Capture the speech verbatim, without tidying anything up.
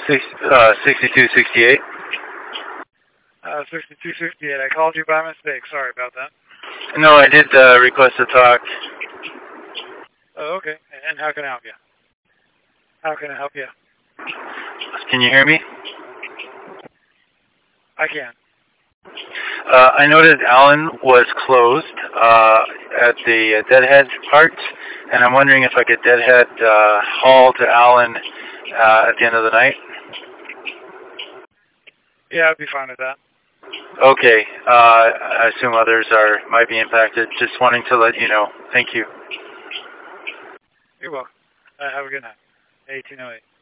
Six, uh, sixty-two sixty-eight. Uh, sixty-two sixty-eight. I called you by mistake. Sorry about that. No, I did uh, request to talk. Oh, okay. And how can I help you? How can I help you? Can you hear me? I can. Uh, I noted Allen was closed uh, at the uh, Deadhead parts, and I'm wondering if I could Deadhead uh, haul to Allen uh, at the end of the night. Yeah, I'd be fine with that. Okay. Uh, I assume others are might be impacted. Just wanting to let you know. Thank you. You're welcome. Uh, have a good night. eighteen oh eight.